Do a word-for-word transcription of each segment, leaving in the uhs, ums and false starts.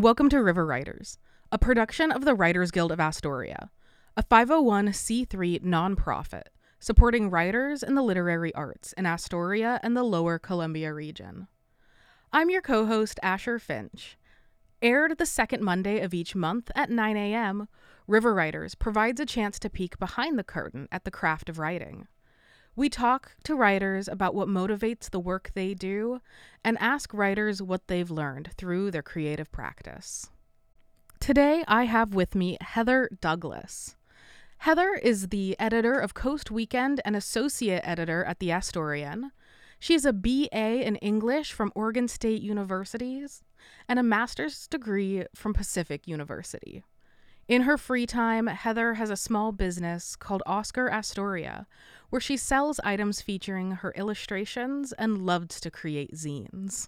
welcome to River Writers, a production of the Writers Guild of Astoria, a five oh one c three nonprofit supporting writers in the literary arts in Astoria and the Lower Columbia region. I'm your co-host, Asher Finch. Aired the second Monday of each month at nine a.m., River Writers provides a chance to peek behind the curtain at the craft of writing. We talk to writers about what motivates the work they do and ask writers what they've learned through their creative practice. Today, I have with me Heather Douglas. Heather is the editor of Coast Weekend and associate editor at the Astorian. She is a B A in English from Oregon State Universities and a master's degree from Pacific University. In her free time, Heather has a small business called Oscar Astoria, where she sells items featuring her illustrations and loves to create zines.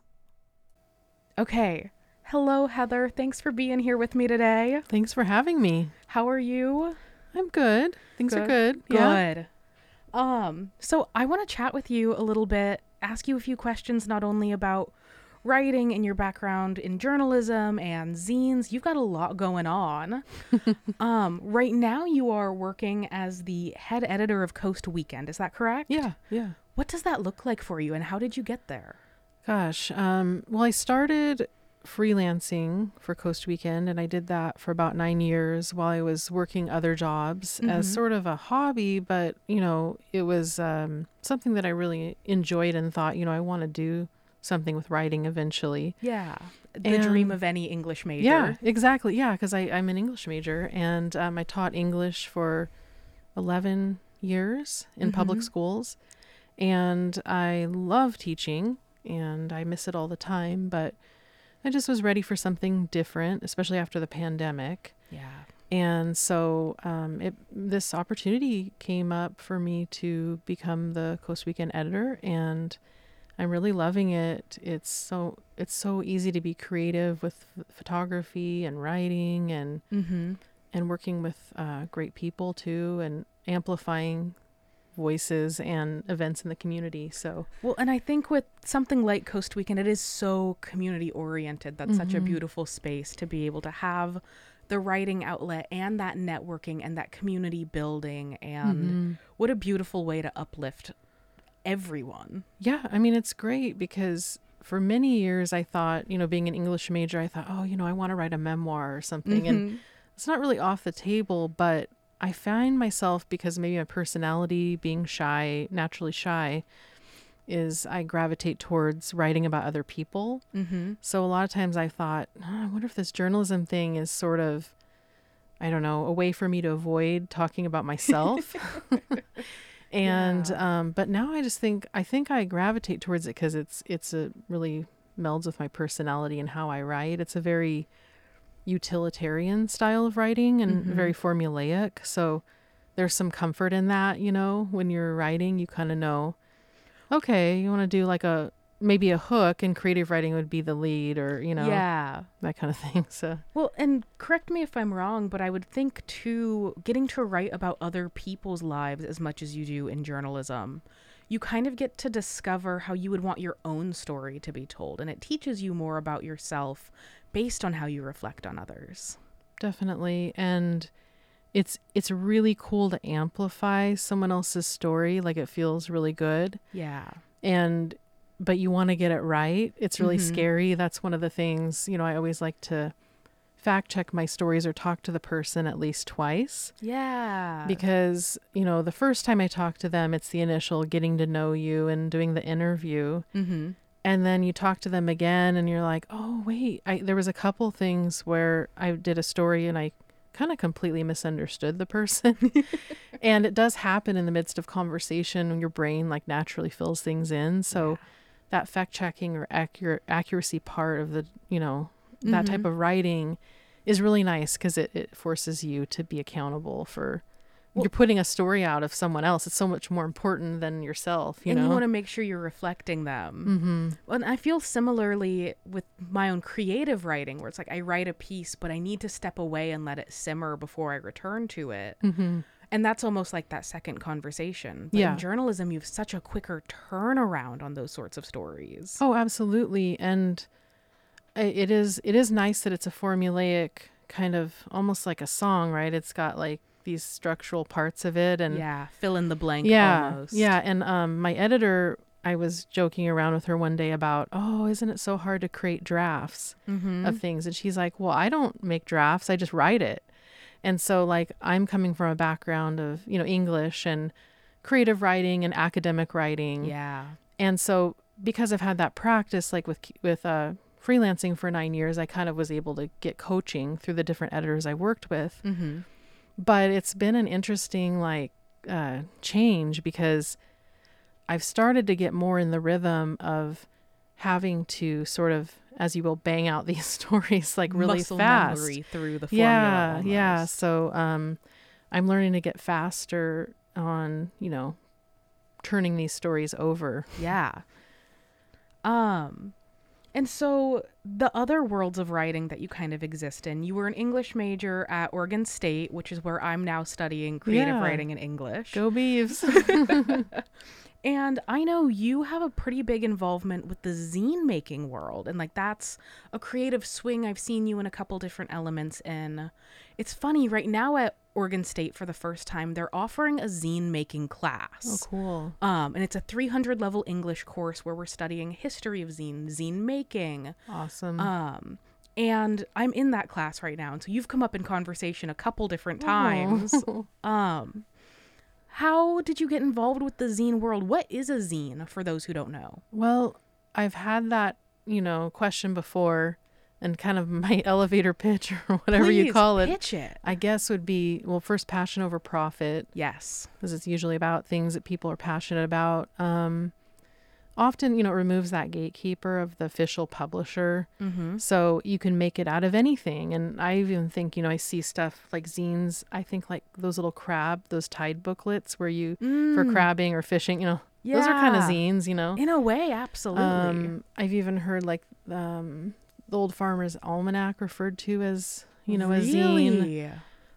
Okay. Hello, Heather. Thanks for being here with me today. Thanks for having me. How are you? I'm good. Things Good. are good. Good. Yeah. Um, so I want to chat with you a little bit, ask you a few questions, not only about writing and your background in journalism and zines. You've got a lot going on. um, right now you are working as the head editor of Coast Weekend. Is that correct? Yeah, yeah. What does that look like for you and how did you get there? Gosh, um, well, I started freelancing for Coast Weekend, and I did that for about nine years while I was working other jobs Mm-hmm. as sort of a hobby, but, you know, it was um, something that I really enjoyed and thought, you know, I want to do something with writing eventually. Yeah. The And- dream of any English major. Yeah, exactly. Yeah, because I'm an English major, and um, I taught English for eleven years in public Mhm. schools, and I love teaching, and I miss it all the time, but I just was ready for something different, especially after the pandemic. Yeah. And so um, it, this opportunity came up for me to become the Coast Weekend editor, and I'm really loving it. It's so it's so easy to be creative with f- photography and writing and Mm-hmm. and working with uh, great people too, and amplifying voices and events in the community. So Well, and I think with something like Coast Weekend, it is so community oriented. That's such a Mhm. beautiful space to be able to have the writing outlet and that networking and that community building. And Mhm. what a beautiful way to uplift everyone. yeah, I mean, it's great because for many years I thought, you know, being an English major, I thought, oh, you know, I want to write a memoir or something. And Mhm. it's not really off the table, but I find myself, because maybe my personality being shy, naturally shy, is I gravitate towards writing about other people. Mm-hmm. So a lot of times I thought, oh, I wonder if this journalism thing is sort of, I don't know, a way for me to avoid talking about myself. and, Yeah. um, but now I just think, I think I gravitate towards it because it's, it's a really melds with my personality and how I write. It's a very utilitarian style of writing and Mhm. very formulaic. So there's some comfort in that, you know, when you're writing, you kind of know, okay, you want to do like a, maybe a hook, and creative writing would be the lead, or, you know, Yeah. that kind of thing. So Well, and correct me if I'm wrong, but I would think too, getting to write about other people's lives as much as you do in journalism, you kind of get to discover how you would want your own story to be told. And it teaches you more about yourself based on how you reflect on others. definitely. And it's, it's really cool to amplify someone else's story. Like, it feels really good. Yeah. And but you want to get it right. It's really Mhm. scary. That's one of the things, you know, I always like to fact check my stories or talk to the person at least twice, Yeah. because, you know, the first time I talk to them, it's the initial getting to know you and doing the interview. Mm-hmm. And then you talk to them again and you're like, oh, wait, I, there was a couple things where I did a story and I kind of completely misunderstood the person. And it does happen in the midst of conversation when your brain like naturally fills things in. So that fact checking or accurate accuracy part of the, you know, that Mhm. type of writing is really nice because it, it forces you to be accountable for, Well- you're putting a story out of someone else. It's so much more important than yourself, you and know? you want to make sure you're reflecting them. Mm-hmm. And I feel similarly with my own creative writing, where it's like I write a piece, but I need to step away and let it simmer before I return to it. Mm-hmm. And that's almost like that second conversation. But Yeah. in journalism, you have such a quicker turnaround on those sorts of stories. Oh, absolutely. And I- it is it is nice that it's a formulaic kind of almost like a song, right? It's got like these structural parts of it, and Yeah, fill in the blank yeah, almost. yeah. And um, my editor, I was joking around with her one day about, oh, isn't it so hard to create drafts Mm-hmm. of things? And she's like, well, I don't make drafts, I just write it. And so like I'm coming from a background of, you know, English and creative writing and academic writing. Yeah. And so because I've had that practice, like with with uh, freelancing for nine years, I kind of was able to get coaching through the different editors I worked with. Mm-hmm. But it's been an interesting like uh, change because I've started to get more in the rhythm of having to sort of, as you will, bang out these stories like really Muscle fast. memory through the formula. Yeah, almost. yeah. So um, I'm learning to get faster on, you know, turning these stories over. Yeah. Um, and so the other worlds of writing that you kind of exist in, you were an English major at Oregon State, which is where I'm now studying creative Yeah. writing in English. Go Beavs. And I know you have a pretty big involvement with the zine making world. And like that's a creative swing I've seen you in a couple different elements in. It's funny, right now at Oregon State for the first time, they're offering a zine making Oh, class. cool. Um, and it's a three hundred level English course where we're studying history of zine, zine making. Awesome. Um, and I'm in that class right now. And so you've come up in conversation a couple different times. Oh. Um, how did you get involved with the zine world? What is a zine for those who don't know? Well, I've had that, you know, question before, and kind of my elevator pitch or whatever you Please call it, pitch it. I guess would be, well, first, passion over profit, Yes. because it's usually about things that people are passionate about. Um, often, you know, it removes that gatekeeper of the official publisher. Mm-hmm. So you can make it out of anything. And I even think, you know, I see stuff like zines. I think like those little crab, those Tide booklets where you, for crabbing or fishing, you know, Yeah. those are kind of zines, you know. In a way, absolutely. Um, I've even heard like um, the Old Farmer's Almanac referred to as, you know, really? a zine.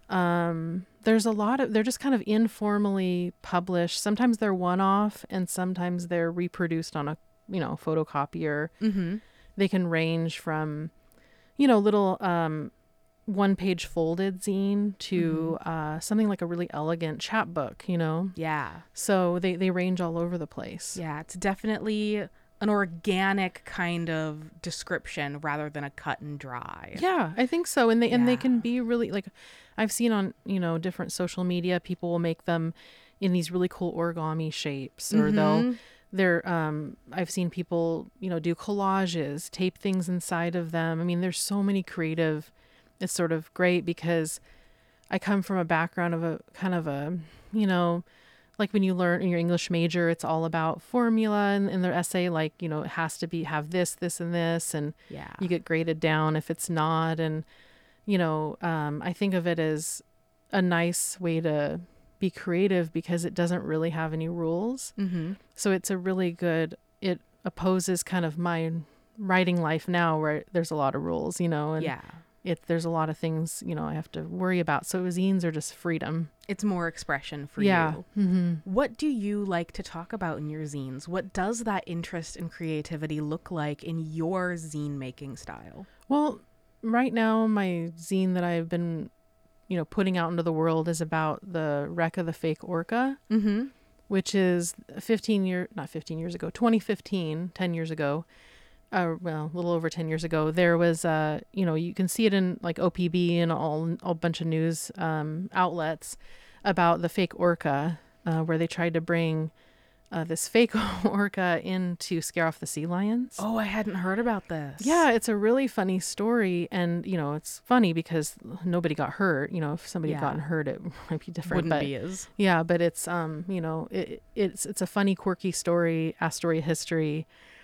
Um, there's a lot of, they're just kind of informally published. Sometimes they're one-off and sometimes they're reproduced on a, you know, photocopier. Mm-hmm. They can range from, you know, little um, one-page folded zine to Mm-hmm. uh, something like a really elegant chapbook, you know. Yeah. So they, they range all over the place. Yeah. It's definitely an organic kind of description rather than a cut and dry. Yeah, I think so. And they and they Yeah. can be really like, I've seen on, you know, different social media, people will make them in these really cool origami shapes, or they'll Mhm. they're um I've seen people, you know, do collages, tape things inside of them. I mean, there's so many creative, it's sort of great because I come from a background of a kind of a, you know, like when you learn in your English major, it's all about formula, and in their essay, like, you know, it has to be have this, this, and this, and Yeah. you get graded down if it's not. And, you know, um, I think of it as a nice way to be creative because it doesn't really have any rules. Mm-hmm. So it's a really good, it opposes kind of my writing life now where there's a lot of rules, you know, and Yeah. it, there's a lot of things, you know, I have to worry about. So zines are just freedom. It's more expression for yeah. you. Mm-hmm. What do you like to talk about in your zines? What does that interest in creativity look like in your zine making style? Well, right now, my zine that I've been, you know, putting out into the world is about the wreck of the fake Orca, Mm-hmm. which is fifteen year, not fifteen years ago, twenty fifteen, ten years ago, uh, well, a little over ten years ago, there was, uh, you know, you can see it in like O P B and all, a bunch of news um, outlets about the fake orca, uh, where they tried to bring uh, this fake orca in to scare off the sea lions. Oh, I hadn't heard about this. Yeah, it's a really funny story. And, you know, it's funny because nobody got hurt. You know, if somebody had Yeah. gotten hurt, it might be different. Wouldn't but be as. yeah, but it's, um, you know, it, it's it's a funny, quirky story, Astoria history.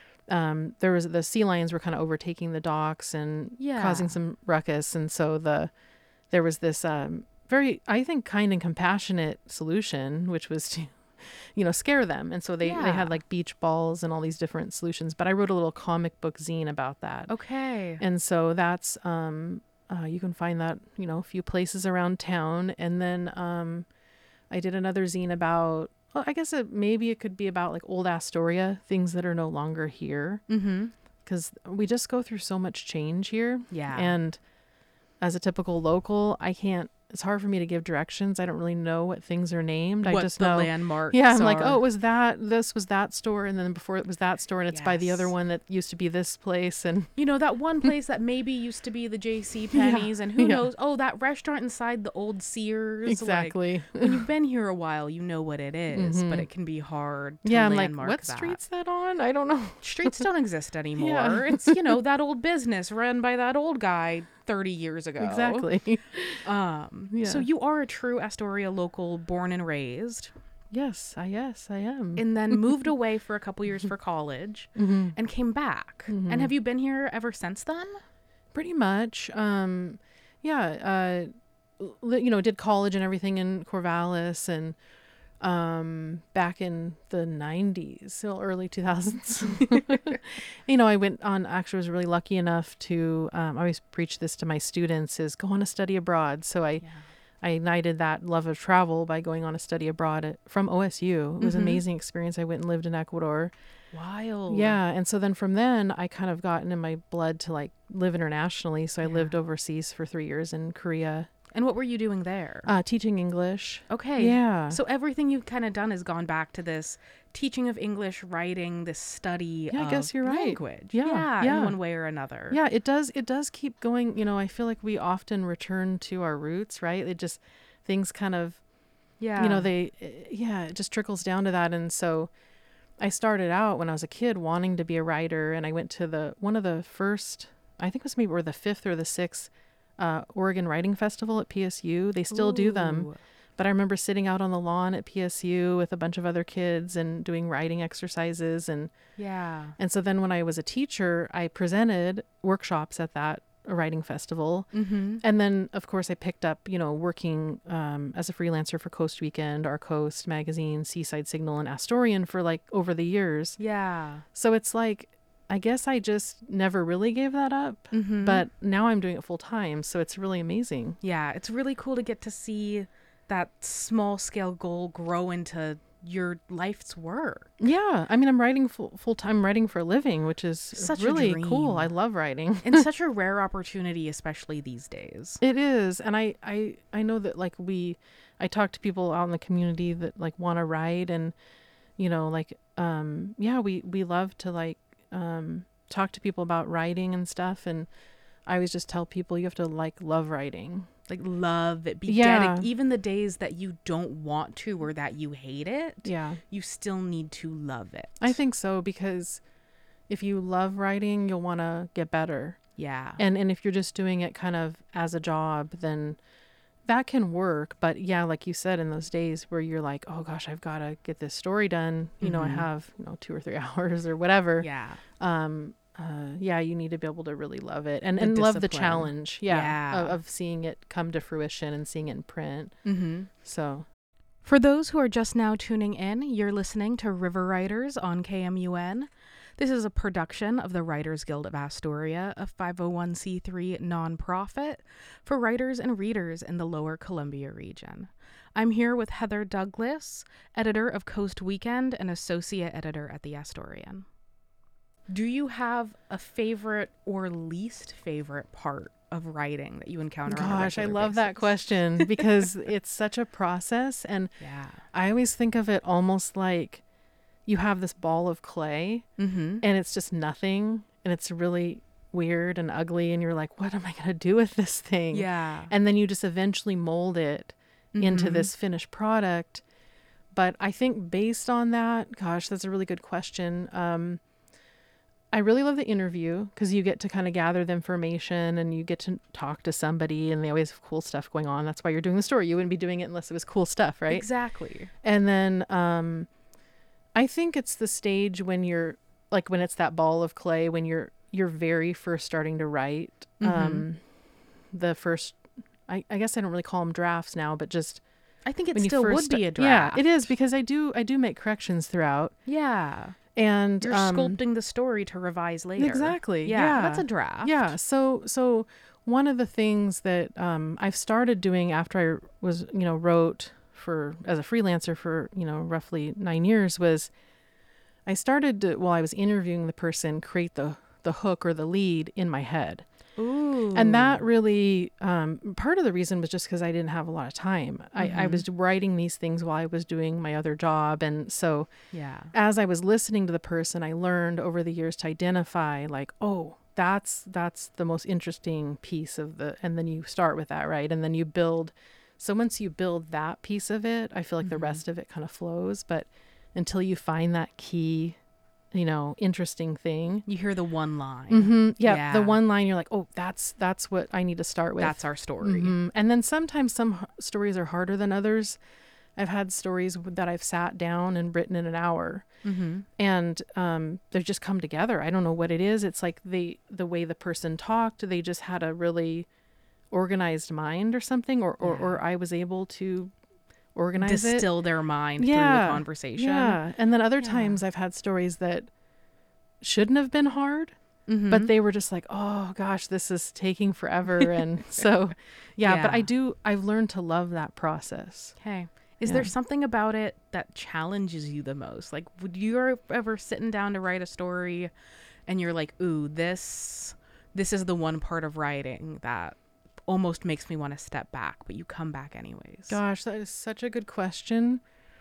Um, there was the sea lions were kind of overtaking the docks and Yeah. causing some ruckus, and so the there was this um, very, I think, kind and compassionate solution, which was to, you know, scare them. And so they they Yeah. had like beach balls and all these different solutions. But I wrote a little comic book zine about that, Okay. and so that's um, uh, you can find that, you know, a few places around town. And then um, I did another zine about, well, I guess it, maybe it could be about like old Astoria, things that are no longer here. Mm-hmm. because we just go through so much change here. Yeah. And as a typical local, I can't, it's hard for me to give directions. I don't really know what things are named. What I just the know. landmarks Yeah, I'm like, are. oh, it was that, this was that store. And then before it was that store. And it's by the other Yes. one that used to be this place. And You know, that one place that maybe used to be the J C Penney's, and who yeah. knows? Oh, that restaurant inside the old Sears. exactly. Like, when you've been here a while, you know what it is, but Mhm. it can be hard to yeah, I'm like, landmark what that. street's that on? I don't know. Streets don't exist anymore. Yeah. It's, you know, that old business run by that old guy thirty years ago. Exactly. Um, Yeah. So you are a true Astoria local, born and raised, Yes, I yes, I am. and then moved away for a couple years for college Mhm. and came back. Mhm. And have you been here ever since then? Pretty much. Um, yeah. Uh, li- you know, did college and everything in Corvallis, and um, back in the nineties, so early two thousands. You know, I went on. Actually, was really lucky enough to. Um, I always preach this to my students: is go on a study abroad. So I. Yeah. I ignited that love of travel by going on a study abroad at, from O S U. It was Mhm. an amazing experience. I went and lived in Ecuador. Wild. Yeah. And so then from then I kind of gotten in my blood to like live internationally. So I Yeah. lived overseas for three years in Korea, And what were you doing there? uh, teaching English. Okay. Yeah. So everything you've kind of done has gone back to this teaching of English, writing, this study Yeah, I of guess you're right. language. Yeah, Yeah, in yeah. one way or another. Yeah, it does. It does keep going. You know, I feel like we often return to our roots, right? It just, things kind of, Yeah. you know, they, eh, yeah, it just trickles down to that. And so I started out when I was a kid wanting to be a writer, and I went to the, one of the first, I think it was maybe or the fifth or the sixth uh, Oregon Writing Festival at P S U. They still do them. Ooh. But I remember sitting out on the lawn at P S U with a bunch of other kids and doing writing exercises. And, Yeah. and so then when I was a teacher, I presented workshops at that writing festival. Mm-hmm. And then, of course, I picked up, you know, working um, as a freelancer for Coast Weekend, Our Coast Magazine, Seaside Signal, and Astorian for like over the years. Yeah. So it's like, I guess I just never really gave that up, Mm-hmm. but now I'm doing it full time. So it's really amazing. Yeah, it's really cool to get to see that small scale goal grow into your life's work. Yeah. I mean, I'm writing full, full time writing for a living, which is Such a really dream. cool. I love writing. And such a rare opportunity, especially these days. It is. And I, I, I know that like we, I talk to people out in the community that like want to write, and, you know, like, um, yeah, we, we love to like, um, talk to people about writing and stuff. And I always just tell people you have to like love writing. Like, love it. Be Yeah. dedic- Even the days that you don't want to or that you hate it, Yeah. you still need to love it. I think so, because if you love writing, you'll want to get better. Yeah. And, and if you're just doing it kind of as a job, then that can work. But yeah, like you said, in those days where you're like, oh gosh, I've got to get this story done. You know, I Mhm. have, you know, two or three hours or whatever. Yeah. Um, uh, yeah, you need to be able to really love it and, The and love the discipline. challenge. Yeah. Yeah. Of, of seeing it come to fruition and seeing it in print. Mm-hmm. So For those who are just now tuning in, you're listening to River Writers on K M U N. This is a production of the Writers Guild of Astoria, a five oh one c three nonprofit for writers and readers in the Lower Columbia region. I'm here with Heather Douglas, editor of Coast Weekend and associate editor at the Astorian. Do you have a favorite or least favorite part of writing that you encounter on a gosh, I regular love that basis? question because it's such a process. And Yeah. I always think of it almost like you have this ball of clay Mm-hmm. and it's just nothing, and it's really weird and ugly, and you're like, what am I going to do with this thing? Yeah. And then you just eventually mold it into Mhm. this finished product. But I think based on that, gosh, that's a really good question. Um, I really love the interview because you get to kind of gather the information and you get to talk to somebody, and they always have cool stuff going on. That's why you're doing the story. You wouldn't be doing it unless it was cool stuff, right? Exactly. And then um, I think it's the stage when you're like, when it's that ball of clay, when you're, you're very first starting to write. Mhm. Um, the first, I, I guess I don't really call them drafts now, but just I think it when you still first would be a sta- draft. Yeah, it is, because I do, I do make corrections throughout, Yeah. and You're um, sculpting the story to revise later. Exactly. Yeah, Yeah. That's a draft. Yeah. So, so one of the things that um, I've started doing after I was, you know, wrote for as a freelancer for, you know, roughly nine years was I started to, while I was interviewing the person, create the the hook or the lead in my head. Ooh. And that really, um, part of the reason was just because I didn't have a lot of time. Mm-hmm. I, I was writing these things while I was doing my other job. And so yeah, as I was listening to the person, I learned over the years to identify like, oh, that's, that's the most interesting piece of the, and then you start with that, right? And then you build. So once you build that piece of it, I feel like mm-hmm. the rest of it kind of flows. But until you find that key, you know, interesting thing. You hear the one line. Mm-hmm. Yeah, yeah. The one line, you're like, oh, that's that's what I need to start with. That's our story. Mm-hmm. And then sometimes some h- stories are harder than others. I've had stories that I've sat down and written in an hour. Mm-hmm. And um, they've just come together. I don't know what it is. It's like the, the way the person talked, they just had a really organized mind or something. Or, or, yeah. or I was able to organize Distill it. Distill their mind yeah. through the conversation. Yeah. And then other yeah. times I've had stories that shouldn't have been hard, mm-hmm. but they were just like, oh gosh, this is taking forever. And so, yeah, yeah, but I do, I've learned to love that process. Okay. Is yeah. there something about it that challenges you the most? Like, would you ever sitting down to write a story and you're like, ooh, this, this is the one part of writing that almost makes me want to step back, but you come back anyways? Gosh, that is such a good question.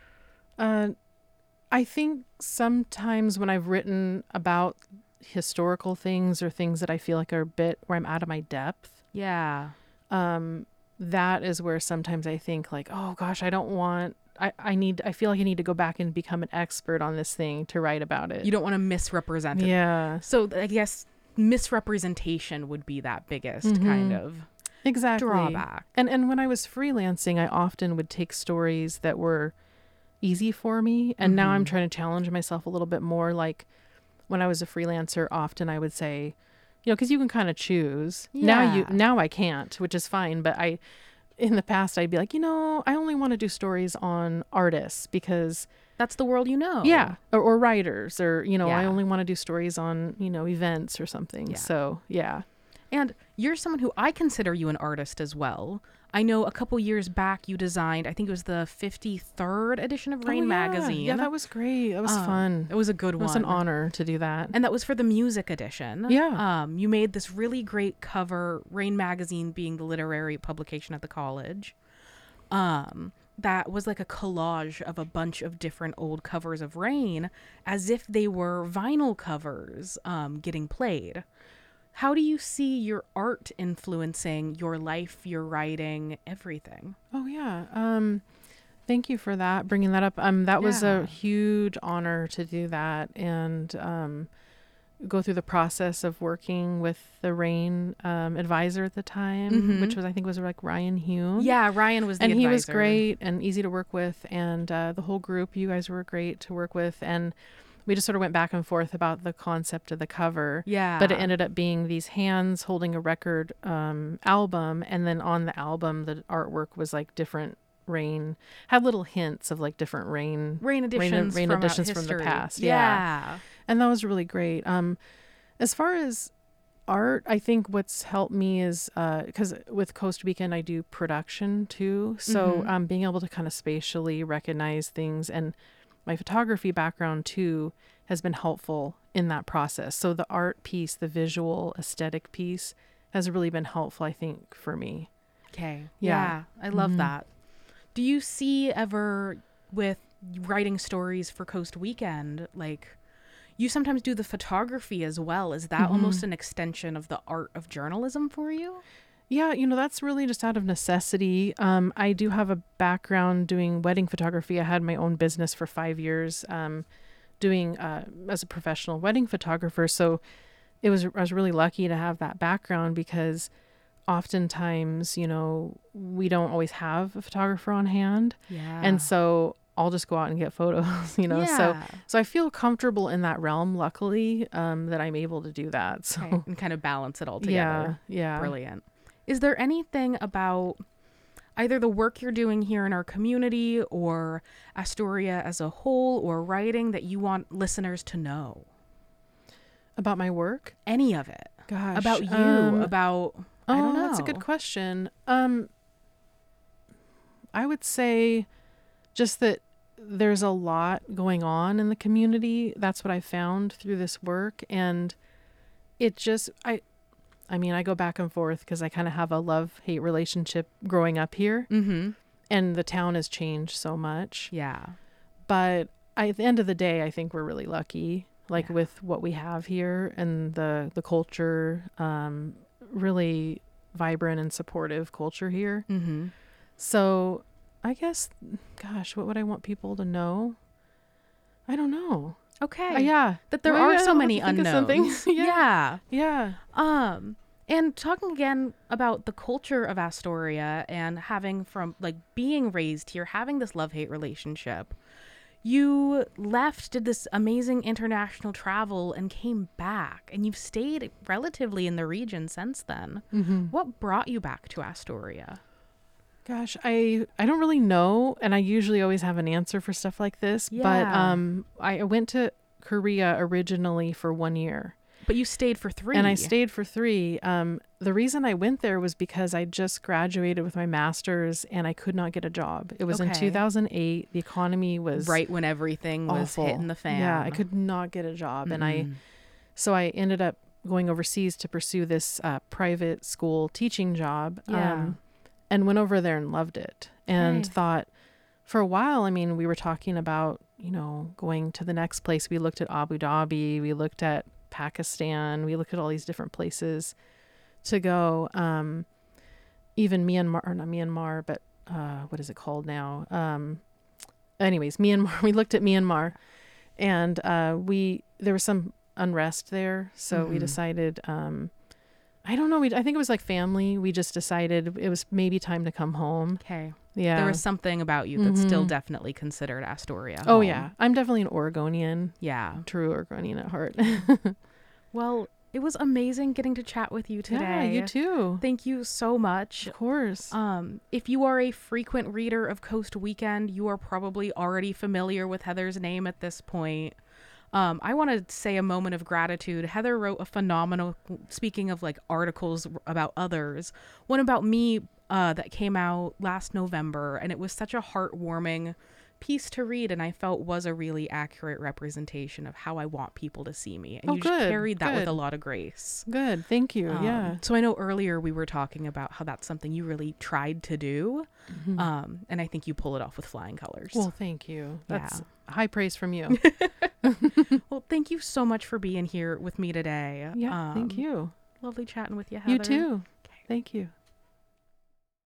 Uh, I think sometimes when I've written about historical things or things that I feel like are a bit where I'm out of my depth. Yeah. Um, that is where sometimes I think like, oh gosh, I don't want, I, I need, I feel like I need to go back and become an expert on this thing to write about it. You don't want to misrepresent it. Yeah. So I guess misrepresentation would be that biggest mm-hmm. kind of exactly drawback. And and when I was freelancing, I often would take stories that were easy for me, and mm-hmm. now I'm trying to challenge myself a little bit more. Like when I was a freelancer, often I would say, you know, because you can kind of choose. Yeah. Now you now I can't, which is fine. But I, in the past, I'd be like, you know, I only want to do stories on artists because that's the world, you know. Yeah, or, or writers, or you know, yeah. I only want to do stories on you know events or something. Yeah. So yeah. And you're someone who I consider you an artist as well. I know a couple years back you designed, I think it was the fifty-third edition of Rain oh, yeah. magazine. Yeah, that was great. That was um, fun. It was a good one. It was an honor to do that. And that was for the music edition. Yeah. Um, you made this really great cover, Rain magazine being the literary publication at the college. Um, that was like a collage of a bunch of different old covers of Rain as if they were vinyl covers um, getting played. How do you see your art influencing your life, your writing, everything? Oh, yeah. Um, thank you for that, bringing that up. Um, that yeah. was a huge honor to do that and um, go through the process of working with the Rain um, advisor at the time, mm-hmm. which was, I think was like Ryan Hume. Yeah, Ryan was the and advisor. And he was great and easy to work with. And uh, the whole group, you guys were great to work with. And we just sort of went back and forth about the concept of the cover. Yeah. But it ended up being these hands holding a record um, album. And then on the album, the artwork was like different Rain, had little hints of like different Rain. Rain editions, Rain, rain from, editions from the past. Yeah. yeah. And that was really great. Um, as far as art, I think what's helped me is, because uh, with Coast Weekend, I do production too. So mm-hmm. um, being able to kind of spatially recognize things, and my photography background too has been helpful in that process. So the art piece, the visual aesthetic piece has really been helpful, I think, for me. Okay. Yeah. yeah I love mm-hmm. that. Do you see ever with writing stories for Coast Weekend, like you sometimes do the photography as well. Is that mm-hmm. almost an extension of the art of journalism for you? Yeah, you know, that's really just out of necessity. Um, I do have a background doing wedding photography. I had my own business for five years um, doing uh, as a professional wedding photographer. So it was I was really lucky to have that background because oftentimes, you know, we don't always have a photographer on hand. Yeah. And so I'll just go out and get photos, you know. Yeah. So so I feel comfortable in that realm, luckily, um, that I'm able to do that. So okay. And kind of balance it all together. Yeah. Yeah. Brilliant. Is there anything about either the work you're doing here in our community or Astoria as a whole or writing that you want listeners to know? About my work? Any of it. Gosh. About you, um, about, oh, I don't know. That's a good question. Um, I would say just that there's a lot going on in the community. That's what I found through this work. And it just, I, I mean, I go back and forth because I kind of have a love-hate relationship growing up here, Mm-hmm. and the town has changed so much. Yeah. But I, at the end of the day, I think we're really lucky, like Yeah. with what we have here and the, the culture, um, really vibrant and supportive culture here. Mm-hmm. So I guess, gosh, what would I want people to know? I don't know. Okay. Uh, yeah. That there Well, are yeah, so I'll many have to think of something. unknowns. Yeah. Yeah. Yeah. Um, and talking again about the culture of Astoria and having from like being raised here, having this love-hate relationship, you left, did this amazing international travel and came back, and you've stayed relatively in the region since then. Mm-hmm. What brought you back to Astoria? Gosh, I I don't really know, and I usually always have an answer for stuff like this. But Yeah. um, I went to Korea originally for one year, But you stayed for three. and I stayed for three. Um, the reason I went there was because I just graduated with my master's, and I could not get a job. It was in Okay. two thousand eight. The economy was right when everything was awful. hitting the fan. Yeah, I could not get a job, and I Mm-mm. so I ended up going overseas to pursue this uh, private school teaching job. Yeah. Um, and went over there and loved it, and Okay. thought for a while, I mean, we were talking about, you know, going to the next place. We looked at Abu Dhabi, we looked at Pakistan, we looked at all these different places to go. Um, even Myanmar, or not Myanmar, but uh, what is it called now? Um, anyways, Myanmar, we looked at Myanmar, and uh, we, there was some unrest there. So we Mhm. decided, um, I don't know. We, I think it was like family. We just decided it was maybe time to come home. Okay. Yeah. There was something about you that's still Mhm. definitely considered Astoria. Oh home. yeah. I'm definitely an Oregonian, Yeah. true Oregonian at heart. Well, it was amazing getting to chat with you today. Yeah, you too. Thank you so much. Of course. Um, if you are a frequent reader of Coast Weekend, you are probably already familiar with Heather's name at this point. Um, I want to say a moment of gratitude. Heather wrote a phenomenal, speaking of like articles about others, one about me uh, that came out last November, and it was such a heartwarming piece to read, and I felt was a really accurate representation of how I want people to see me. And Oh, you just good, carried that with good. a lot of grace. Good. Thank you. Um, yeah. So I know earlier we were talking about how that's something you really tried to do. Mhm. Um, and I think you pull it off with flying colors. Well, thank you. That's Yeah. high praise from you. Well, thank you so much for being here with me today. Yeah. thank Um, you. Lovely chatting with you, Heather. You too. Okay. Thank you.